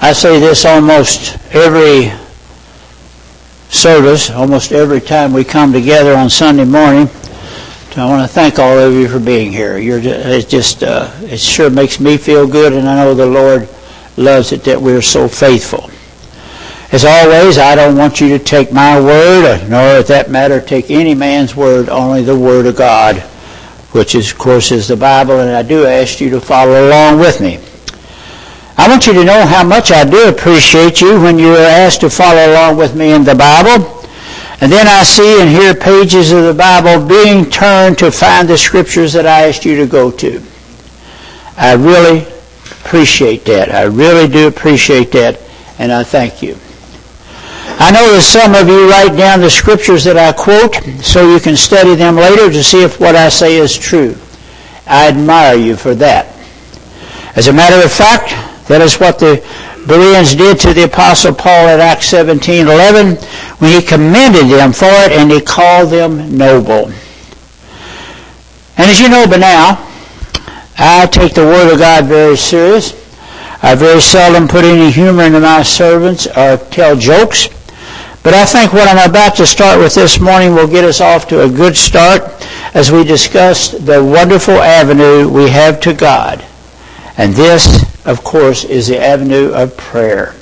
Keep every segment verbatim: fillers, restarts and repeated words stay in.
I say this almost every service, almost every time we come together on Sunday morning. I want to thank all of you for being here. You're just, it just uh, it sure makes me feel good, and I know the Lord loves it that we're so faithful. As always, I don't want you to take my word, nor, at that matter, take any man's word, only the Word of God, which, is, of course, is the Bible, and I do ask you to follow along with me. I want you to know how much I do appreciate you when you are asked to follow along with me in the Bible. And then I see and hear pages of the Bible being turned to find the scriptures that I asked you to go to. I really appreciate that. I really do appreciate that, and I thank you. I know that some of you write down the scriptures that I quote so you can study them later to see if what I say is true. I admire you for that. As a matter of fact, that is what the Bereans did to the Apostle Paul at Acts seventeen eleven when he commended them for it and he called them noble. And as you know by now, I take the Word of God very serious. I very seldom put any humor into my sermons or tell jokes. But I think what I'm about to start with this morning will get us off to a good start as we discuss the wonderful avenue we have to God. And this, of course, is the avenue of prayer.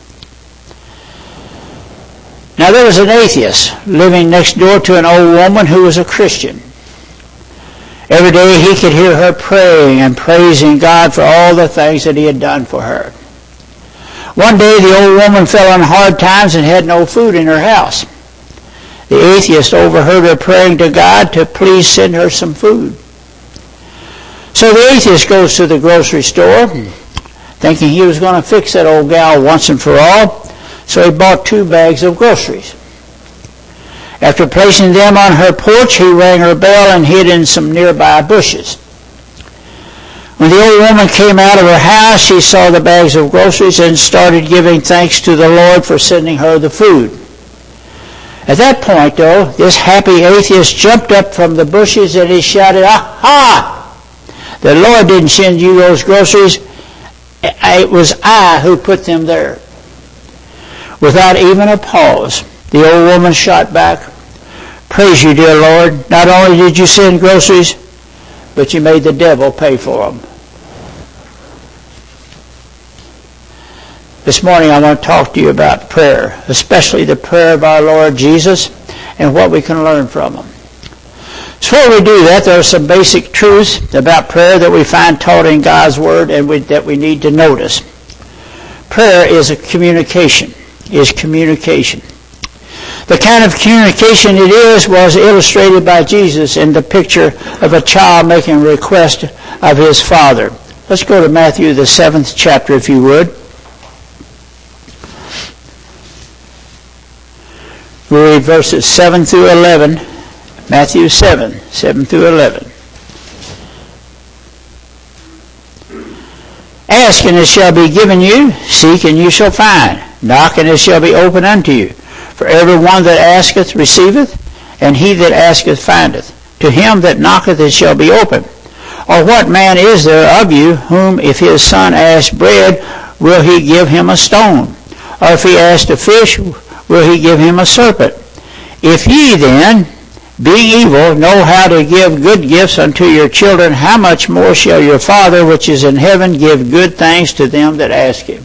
Now, there was an atheist living next door to an old woman who was a Christian. Every day he could hear her praying and praising God for all the things that he had done for her. One day the old woman fell on hard times and had no food in her house. The atheist overheard her praying to God to please send her some food. So the atheist goes to the grocery store, thinking he was going to fix that old gal once and for all, so he bought two bags of groceries. After placing them on her porch, he rang her bell and hid in some nearby bushes. When the old woman came out of her house, she saw the bags of groceries and started giving thanks to the Lord for sending her the food. At that point, though, this happy atheist jumped up from the bushes and he shouted, "Aha! The Lord didn't send you those groceries. It was I who put them there." Without even a pause, the old woman shot back, "Praise you, dear Lord. Not only did you send groceries, but you made the devil pay for them." This morning I want to talk to you about prayer, especially the prayer of our Lord Jesus and what we can learn from him. Before we do that, there are some basic truths about prayer that we find taught in God's Word and we, that we need to notice. Prayer is a communication, is communication. The kind of communication it is was illustrated by Jesus in the picture of a child making a request of his father. Let's go to Matthew, the seventh chapter, if you would. We'll read verses seven through eleven. Matthew seven, seven through eleven. "Ask, and it shall be given you. Seek, and you shall find. Knock, and it shall be opened unto you. For every one that asketh receiveth, and he that asketh findeth. To him that knocketh it shall be opened. Or what man is there of you, whom if his son ask bread, will he give him a stone? Or if he ask a fish, will he give him a serpent? If ye then, being evil, know how to give good gifts unto your children, how much more shall your Father which is in heaven give good things to them that ask him?"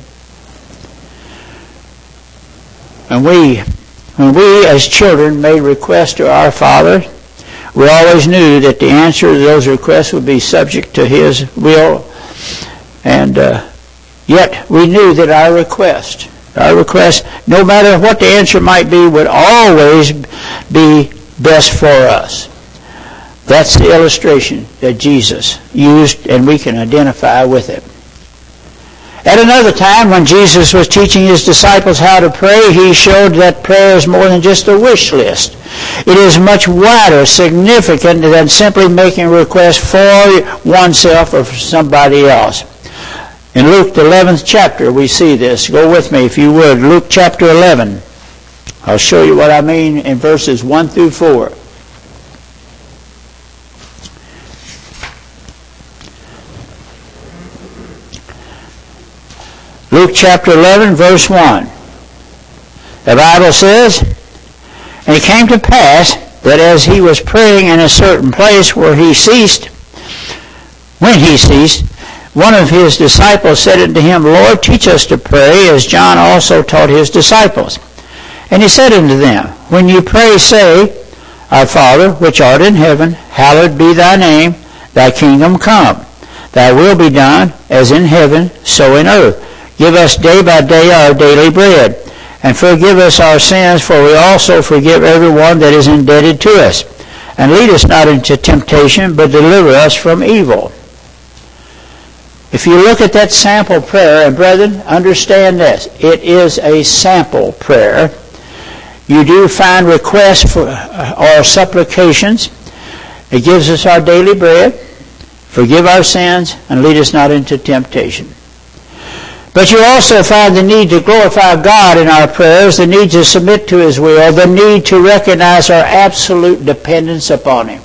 And we, when we as children made requests to our Father, we always knew that the answer to those requests would be subject to his will. And uh, yet we knew that our request, our request, no matter what the answer might be, would always be best for us. That's the illustration that Jesus used, and we can identify with it. At another time, when Jesus was teaching his disciples how to pray, he showed that prayer is more than just a wish list. It is much wider, significant than simply making requests for oneself or for somebody else. In Luke, the eleventh chapter, we see this. Go with me, if you would. Luke chapter eleven. I'll show you what I mean in verses one through four. Luke chapter eleven, verse one. The Bible says, "And it came to pass that as he was praying in a certain place where he ceased, when he ceased, one of his disciples said unto him, Lord, teach us to pray, as John also taught his disciples. And he said unto them, When you pray, say, Our Father, which art in heaven, hallowed be thy name, thy kingdom come. Thy will be done, as in heaven, so in earth. Give us day by day our daily bread. And forgive us our sins, for we also forgive everyone that is indebted to us. And lead us not into temptation, but deliver us from evil." If you look at that sample prayer, and brethren, understand this, it is a sample prayer. You do find requests for or supplications. It gives us our daily bread, forgive our sins, and lead us not into temptation. But you also find the need to glorify God in our prayers, the need to submit to His will, the need to recognize our absolute dependence upon Him.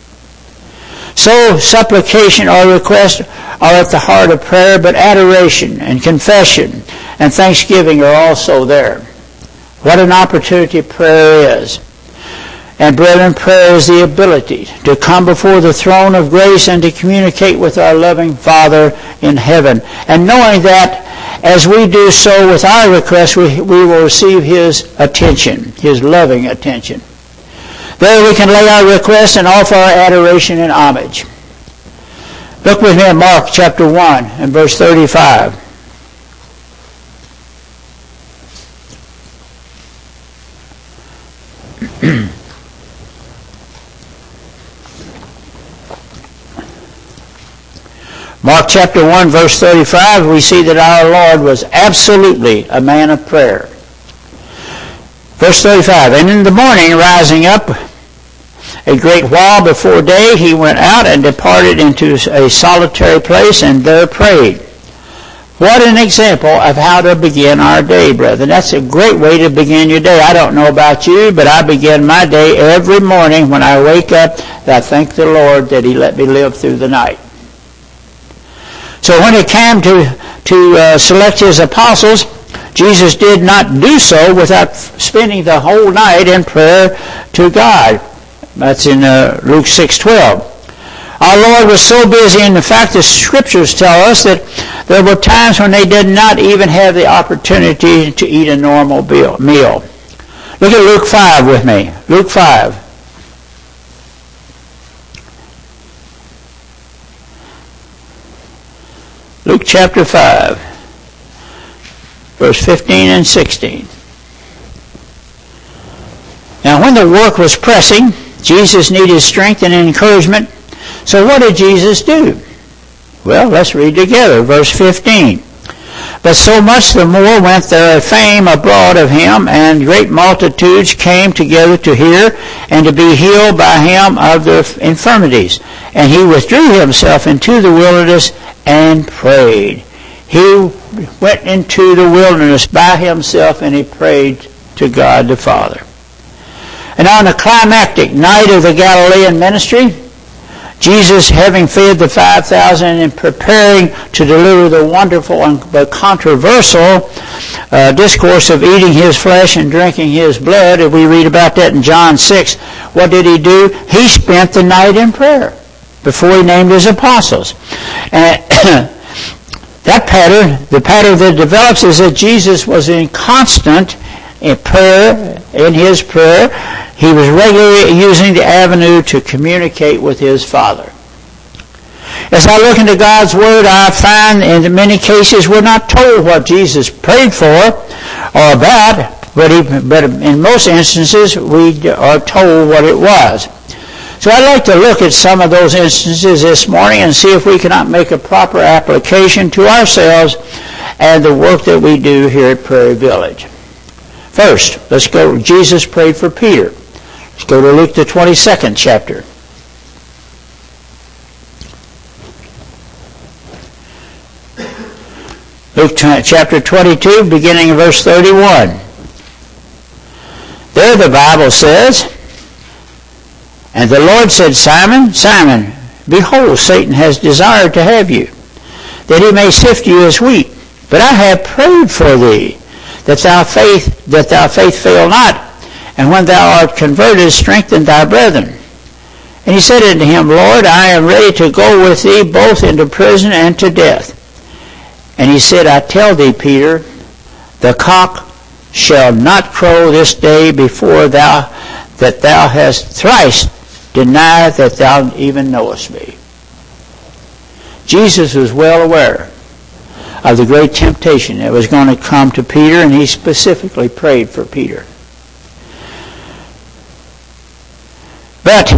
So supplication or request are at the heart of prayer, but adoration and confession and thanksgiving are also there. What an opportunity prayer is. And brethren, prayer is the ability to come before the throne of grace and to communicate with our loving Father in heaven. And knowing that as we do so with our requests, we, we will receive His attention, His loving attention. There we can lay our requests and offer our adoration and homage. Look with me at Mark chapter one and verse thirty-five. Mark chapter one, verse thirty-five, we see that our Lord was absolutely a man of prayer. Verse thirty-five, "And in the morning, rising up a great while before day, he went out and departed into a solitary place, and there prayed." What an example of how to begin our day, brethren. That's a great way to begin your day. I don't know about you, but I begin my day every morning when I wake up, and I thank the Lord that He let me live through the night. So when it came to, to uh, select His apostles, Jesus did not do so without spending the whole night in prayer to God. That's in uh, Luke six twelve. Our Lord was so busy, in the fact the Scriptures tell us that there were times when they did not even have the opportunity to eat a normal meal. Look at Luke five with me. Luke five. Luke chapter five, verse fifteen and sixteen. Now when the work was pressing, Jesus needed strength and encouragement. So what did Jesus do? Well, let's read together. Verse fifteen. "But so much the more went there a fame abroad of him, and great multitudes came together to hear, and to be healed by him of their infirmities. And he withdrew himself into the wilderness and prayed." He went into the wilderness by himself and he prayed to God the Father. And on the climactic night of the Galilean ministry, Jesus, having fed the five thousand and preparing to deliver the wonderful but controversial uh, discourse of eating His flesh and drinking His blood, if we read about that in John six, what did He do? He spent the night in prayer before He named His apostles. And that pattern, the pattern that develops is that Jesus was in constant in prayer, in His prayer. He was regularly using the avenue to communicate with His Father. As I look into God's Word, I find in many cases we're not told what Jesus prayed for or about, but, he, but in most instances we are told what it was. So I'd like to look at some of those instances this morning and see if we cannot make a proper application to ourselves and the work that we do here at Prairie Village. First, let's go. Jesus prayed for Peter. Let's go to Luke the twenty-second chapter. Luke chapter twenty-two, beginning in verse thirty-one. There the Bible says, "And the Lord said, Simon, Simon, behold, Satan has desired to have you, that he may sift you as wheat. But I have prayed for thee, that thy faith, that thy faith fail not, and when thou art converted, strengthen thy brethren. And he said unto him, Lord, I am ready to go with thee both into prison and to death. And he said, I tell thee, Peter, the cock shall not crow this day before thou, that thou hast thrice denied that thou even knowest me. Jesus was well aware of the great temptation that was going to come to Peter, and he specifically prayed for Peter. But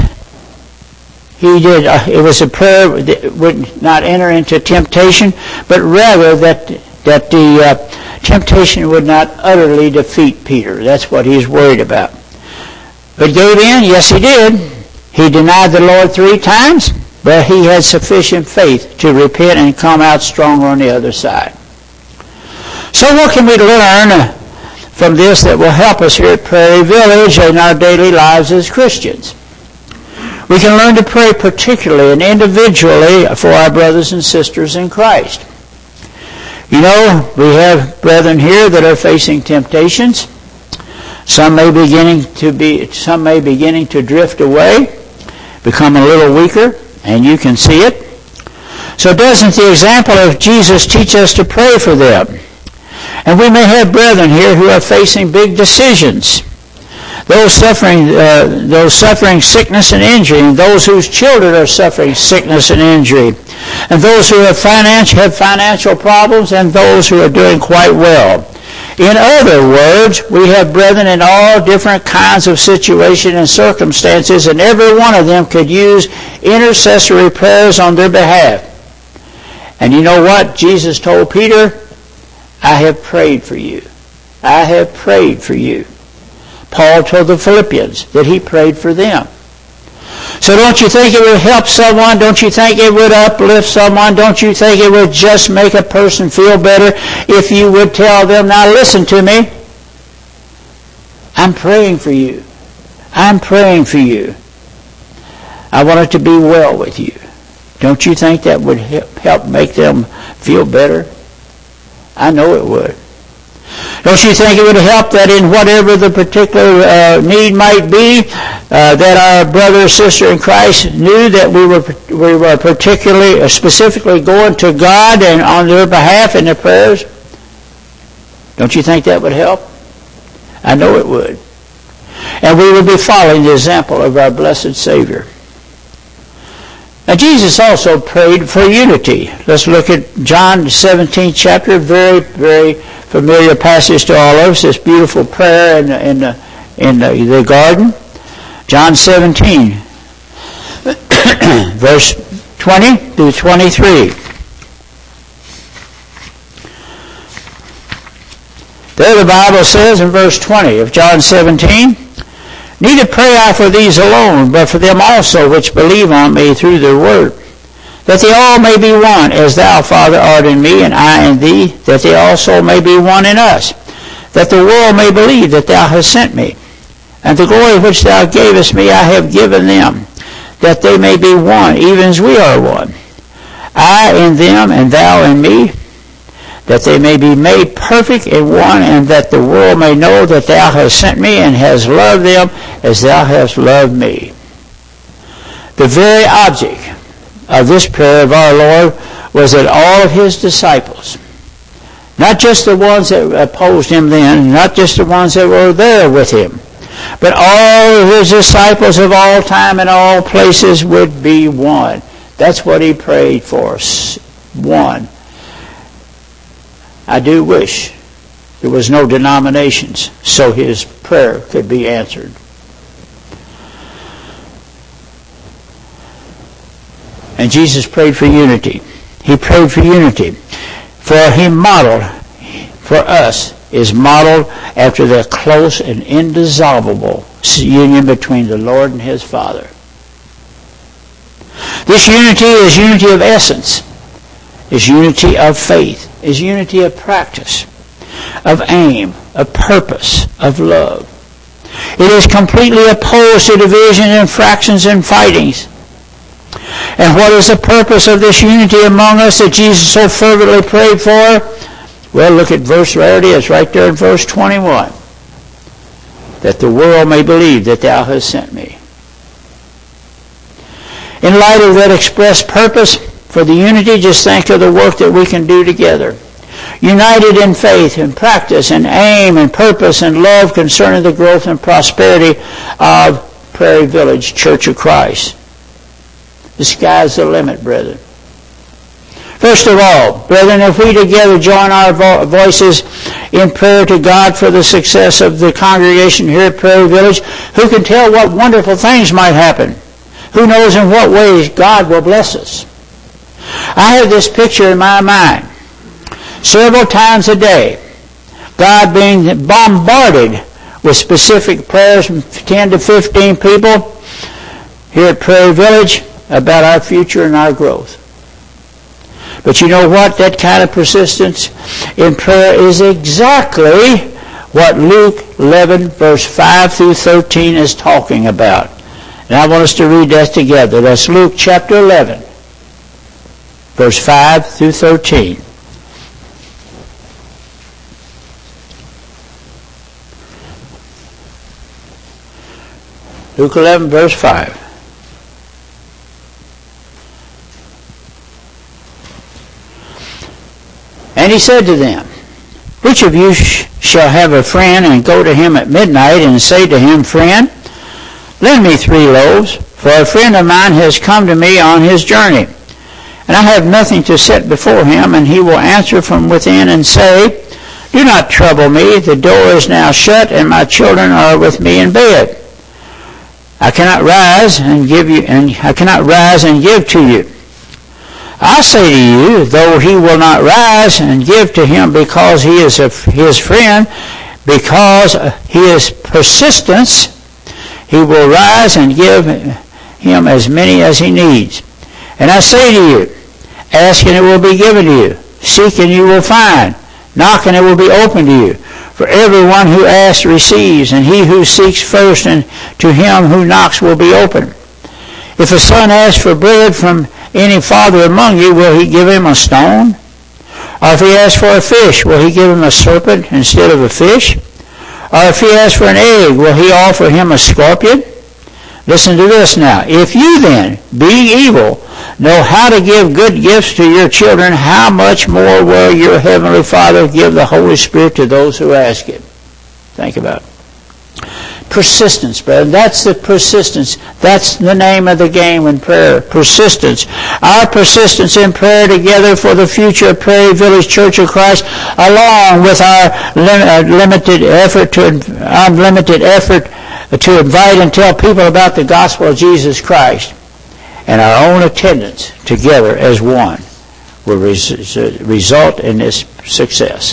he did, uh, it was a prayer that would not enter into temptation, but rather that that the uh, temptation would not utterly defeat Peter. That's what he's worried about. But gave in? Yes, he did. He denied the Lord three times, but he had sufficient faith to repent and come out stronger on the other side. So what can we learn from this that will help us here at Prairie Village in our daily lives as Christians? We can learn to pray particularly and individually for our brothers and sisters in Christ. You know, we have brethren here that are facing temptations. Some may beginning to be, some may beginning to drift away, become a little weaker, and you can see it. So doesn't the example of Jesus teach us to pray for them? And we may have brethren here who are facing big decisions. Those suffering, uh, those suffering sickness and injury, and those whose children are suffering sickness and injury, and those who have financial have financial problems, and those who are doing quite well. In other words, we have brethren in all different kinds of situations and circumstances, and every one of them could use intercessory prayers on their behalf. And you know what? Jesus told Peter, I have prayed for you. I have prayed for you. Paul told the Philippians that he prayed for them. So don't you think it would help someone? Don't you think it would uplift someone? Don't you think it would just make a person feel better if you would tell them, now listen to me. I'm praying for you. I'm praying for you. I want it to be well with you. Don't you think that would help make them feel better? I know it would. Don't you think it would help that in whatever the particular uh, need might be, uh, that our brother or sister in Christ knew that we were we were particularly, uh, specifically going to God and on their behalf in their prayers? Don't you think that would help? I know it would. And we would be following the example of our blessed Savior. Now Jesus also prayed for unity. Let's look at John seventeenth chapter, very, very familiar passage to all of us, this beautiful prayer in, in, the, in the, the garden. John seventeen, verse twenty through twenty-three. There the Bible says in verse twenty of John seventeen, neither pray I for these alone, but for them also which believe on me through their word, that they all may be one, as thou, Father, art in me, and I in thee, that they also may be one in us, that the world may believe that thou hast sent me. And the glory which thou gavest me I have given them, that they may be one, even as we are one. I in them, and thou in me, that they may be made perfect in one, and that the world may know that thou hast sent me, and hast loved them as thou hast loved me. The very object of this prayer of our Lord was that all of his disciples, not just the ones that opposed him then, not just the ones that were there with him, but all of his disciples of all time and all places would be one. That's what he prayed for, one. I do wish there was no denominations so his prayer could be answered. And Jesus prayed for unity. He prayed for unity. For he modeled, for us, is modeled after the close and indissoluble union between the Lord and his Father. This unity is unity of essence, is unity of faith, is unity of practice, of aim, of purpose, of love. It is completely opposed to division and fractions and fightings. And what is the purpose of this unity among us that Jesus so fervently prayed for? Well, look at verse, there it is, right there in verse twenty-one. That the world may believe that thou hast sent me. In light of that express purpose for the unity, just think of the work that we can do together. United in faith and practice and aim and purpose and love concerning the growth and prosperity of Prairie Village Church of Christ. The sky's the limit, brethren. First of all, brethren, if we together join our vo- voices in prayer to God for the success of the congregation here at Prairie Village, who can tell what wonderful things might happen? Who knows in what ways God will bless us? I have this picture in my mind. Several times a day, God being bombarded with specific prayers from ten to fifteen people here at Prairie Village about our future and our growth. But you know what? That kind of persistence in prayer is exactly what Luke eleven, verse five through thirteen is talking about. And I want us to read that together. That's Luke chapter eleven, verse five through thirteen. Luke eleven, verse five. And he said to them, which of you sh- shall have a friend and go to him at midnight and say to him, Friend, lend me three loaves, for a friend of mine has come to me on his journey, and I have nothing to set before him, and he will answer from within and say, Do not trouble me, the door is now shut, and my children are with me in bed. I cannot rise and give you, and I cannot rise and give to you. I say to you, though he will not rise and give to him because he is a, his friend, because his persistence, he will rise and give him as many as he needs. And I say to you, ask and it will be given to you. Seek and you will find. Knock and it will be open to you. For everyone who asks receives, and he who seeks first, and to him who knocks will be open. If a son asks for bread from any father among you, will he give him a stone? Or if he asks for a fish, will he give him a serpent instead of a fish? Or if he asks for an egg, will he offer him a scorpion? Listen to this now. If you then, being evil, know how to give good gifts to your children, how much more will your heavenly Father give the Holy Spirit to those who ask Him? Think about it. Persistence, brother. That's the persistence. That's the name of the game in prayer. Persistence. Our persistence in prayer together for the future of Prairie Village Church of Christ, along with our lim- limited effort to unlimited effort to invite and tell people about the gospel of Jesus Christ, and our own attendance together as one, will res- result in this success.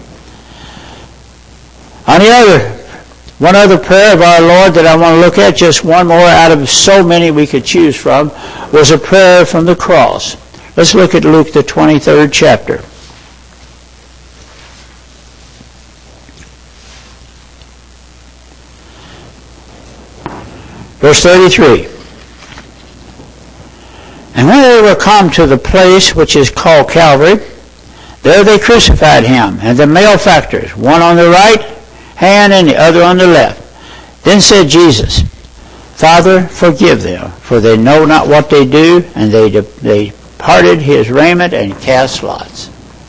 On the other One other prayer of our Lord that I want to look at, just one more out of so many we could choose from, was a prayer from the cross. Let's look at Luke, the twenty-third chapter. Verse thirty-three. And when they were come to the place which is called Calvary, there they crucified him, and the malefactors, one on the right hand and the other on the left. Then said Jesus, Father, forgive them, for they know not what they do. And they they parted his raiment and cast lots.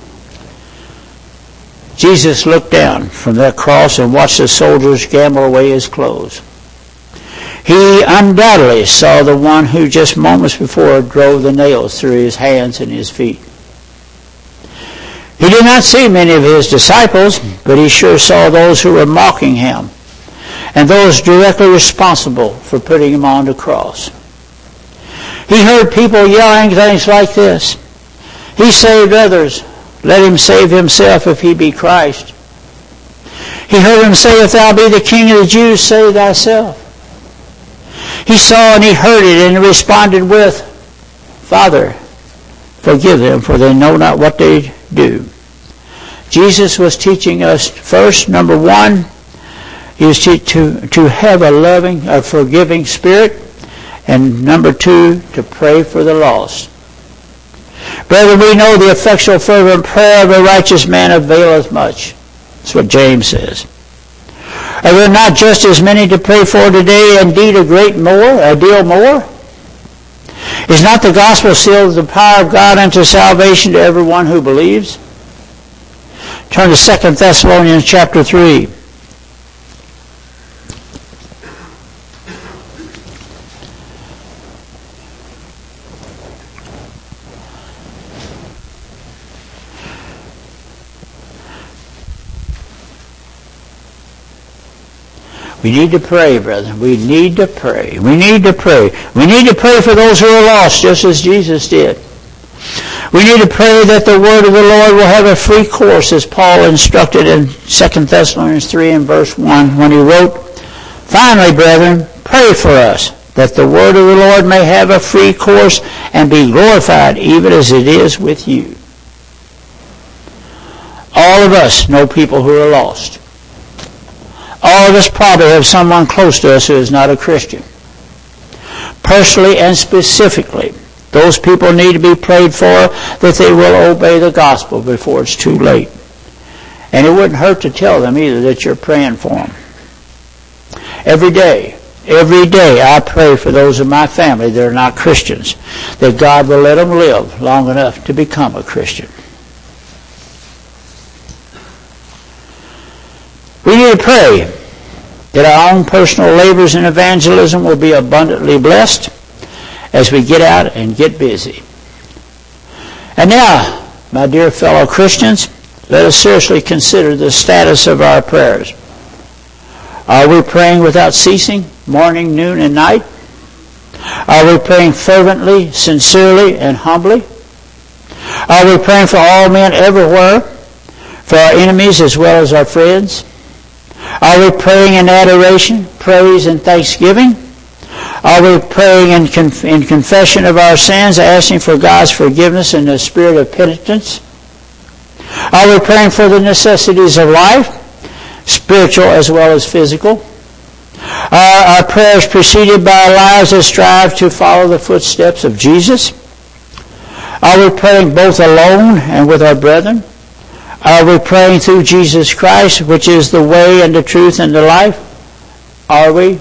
Jesus looked down from that cross and watched the soldiers gamble away his clothes. He undoubtedly saw the one who just moments before drove the nails through his hands and his feet. He did not see many of his disciples, but he sure saw those who were mocking him and those directly responsible for putting him on the cross. He heard people yelling things like this: He saved others, let him save himself if he be Christ. He heard him say, If thou be the King of the Jews, save thyself. He saw and he heard it and he responded with, Father, forgive them, for they know not what they do. Jesus was teaching us, first, number one, he was to, to, to have a loving, a forgiving spirit, and number two, to pray for the lost. Brethren, we know the effectual fervent prayer of a righteous man availeth much. That's what James says. Are there not just as many to pray for today, indeed a great more, a deal more? Is not the gospel sealed the power of God unto salvation to everyone who believes? Turn to Second Thessalonians chapter three. We need to pray, brethren. We need to pray. We need to pray. We need to pray for those who are lost, just as Jesus did. We need to pray that the word of the Lord will have a free course, as Paul instructed in Second Thessalonians three and verse one when he wrote, "Finally, brethren, pray for us, that the word of the Lord may have a free course and be glorified, even as it is with you." All of us know people who are lost. All of us probably have someone close to us who is not a Christian. Personally and specifically, those people need to be prayed for that they will obey the gospel before it's too late. And it wouldn't hurt to tell them either that you're praying for them. Every day, every day I pray for those in my family that are not Christians, that God will let them live long enough to become a Christian. We need to pray that our own personal labors in evangelism will be abundantly blessed as we get out and get busy. And now, my dear fellow Christians, let us seriously consider the status of our prayers. Are we praying without ceasing, morning, noon, and night? Are we praying fervently, sincerely, and humbly? Are we praying for all men everywhere, for our enemies as well as our friends? Are we praying in adoration, praise, and thanksgiving? Are we praying in, conf- in confession of our sins, asking for God's forgiveness and the spirit of penitence? Are we praying for the necessities of life, spiritual as well as physical? Are our prayers preceded by lives that strive to follow the footsteps of Jesus? Are we praying both alone and with our brethren? Are we praying through Jesus Christ, which is the way and the truth and the life? Are we?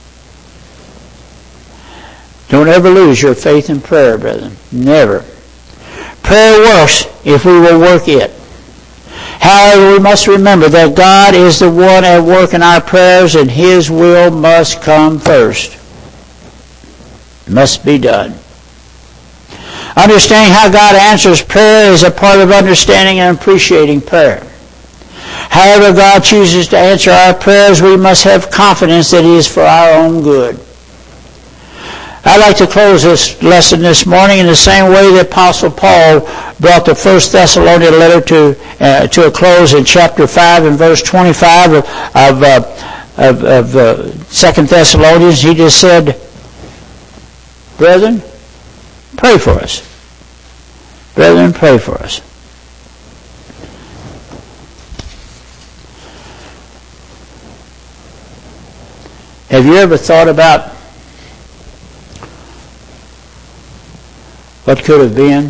Don't ever lose your faith in prayer, brethren. Never. Prayer works if we will work it. However, we must remember that God is the one at work in our prayers, and His will must come first. It must be done. Understanding how God answers prayer is a part of understanding and appreciating prayer. However God chooses to answer our prayers, we must have confidence that He is for our own good. I'd like to close this lesson this morning in the same way that Apostle Paul brought the First Thessalonian letter to uh, to a close in chapter five and verse twenty-five of of, uh, of, of uh, Second Thessalonians. He just said, "Brethren, pray for us. Brethren, pray for us." Have you ever thought about what could have been?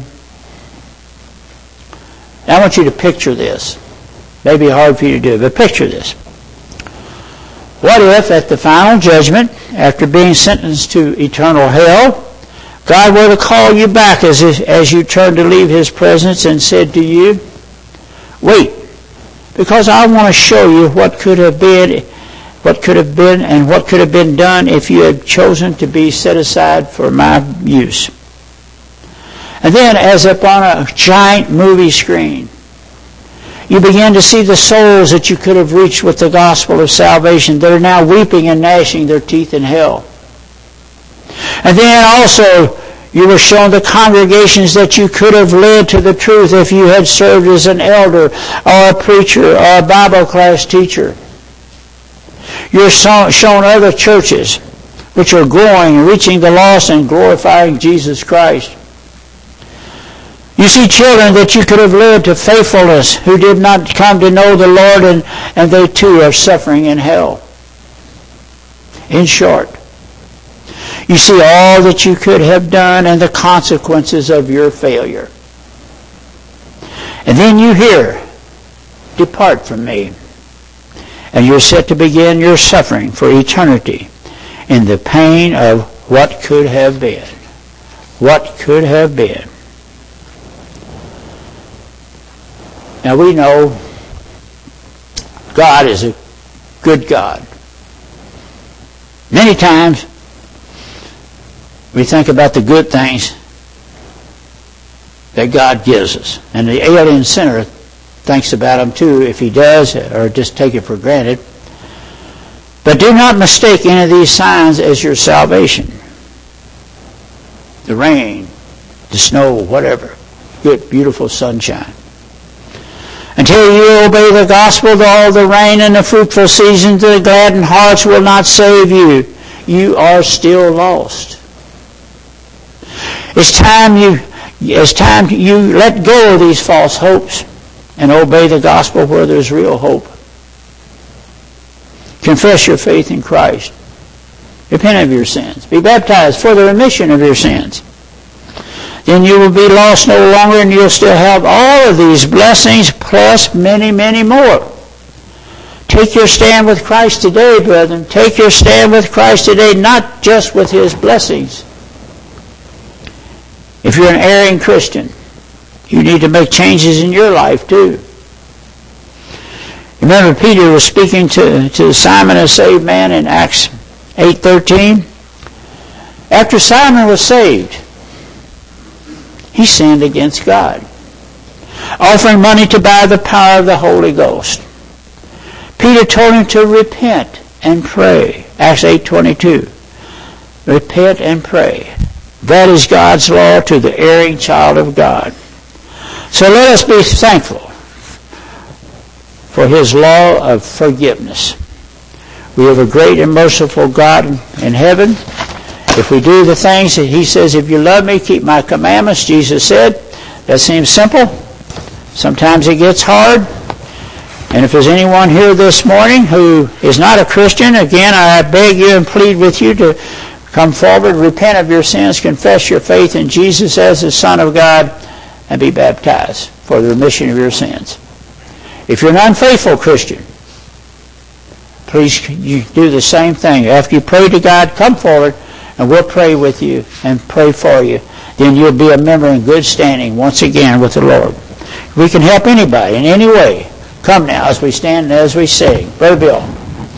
I want you to picture this. Maybe hard for you to do, but picture this. What if at the final judgment, after being sentenced to eternal hell, God were to call you back as as you turned to leave His presence and said to you, "Wait, because I want to show you what could have been, what could have been, and what could have been done if you had chosen to be set aside for my use." And then, as upon a giant movie screen, you begin to see the souls that you could have reached with the gospel of salvation that are now weeping and gnashing their teeth in hell. And then also, you were shown the congregations that you could have led to the truth if you had served as an elder or a preacher or a Bible class teacher. You're shown other churches which are growing, reaching the lost, and glorifying Jesus Christ. You see children that you could have led to faithfulness who did not come to know the Lord, and, and they too are suffering in hell. In short, you see all that you could have done and the consequences of your failure. And then you hear, depart from me. And you're set to begin your suffering for eternity in the pain of what could have been. What could have been. Now we know God is a good God. Many times we think about the good things that God gives us. And the alien sinner thinks about them too, if he does, or just take it for granted. But do not mistake any of these signs as your salvation. The rain, the snow, whatever. Good, beautiful sunshine. Until you obey the gospel, all the rain and the fruitful seasons, the gladdened hearts will not save you. You are still lost. It's time you, it's time you let go of these false hopes and obey the gospel where there's real hope. Confess your faith in Christ. Repent of your sins. Be baptized for the remission of your sins. Then you will be lost no longer, and you'll still have all of these blessings plus many, many more. Take your stand with Christ today, brethren. Take your stand with Christ today, not just with His blessings. If you're an erring Christian, you need to make changes in your life too. Remember, Peter was speaking to, to Simon, a saved man, in Acts eight thirteen. After Simon was saved, he sinned against God, offering money to buy the power of the Holy Ghost. Peter told him to repent and pray. Acts eight twenty-two. Repent and pray. That is God's law to the erring child of God. So let us be thankful for His law of forgiveness. We have a great and merciful God in heaven. If we do the things that He says, if you love me, keep my commandments, Jesus said. That seems simple. Sometimes it gets hard. And if there's anyone here this morning who is not a Christian, again, I beg you and plead with you to come forward, repent of your sins, confess your faith in Jesus as the Son of God, and be baptized for the remission of your sins. If you're an unfaithful Christian, please you do the same thing. After you pray to God, come forward, and we'll pray with you and pray for you. Then you'll be a member in good standing once again with the Lord. If we can help anybody in any way, come now as we stand and as we sing. Brother Bill.